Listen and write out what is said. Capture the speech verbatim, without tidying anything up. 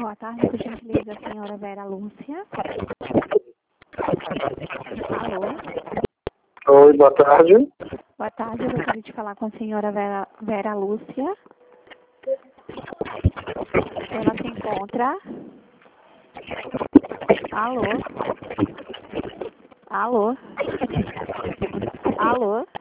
Boa tarde, por gentileza, a senhora Vera Lúcia. Alô? Oi, boa tarde. Boa tarde, eu gostaria de falar com a senhora Vera, Vera Lúcia. Ela se encontra? Alô? Alô? Alô?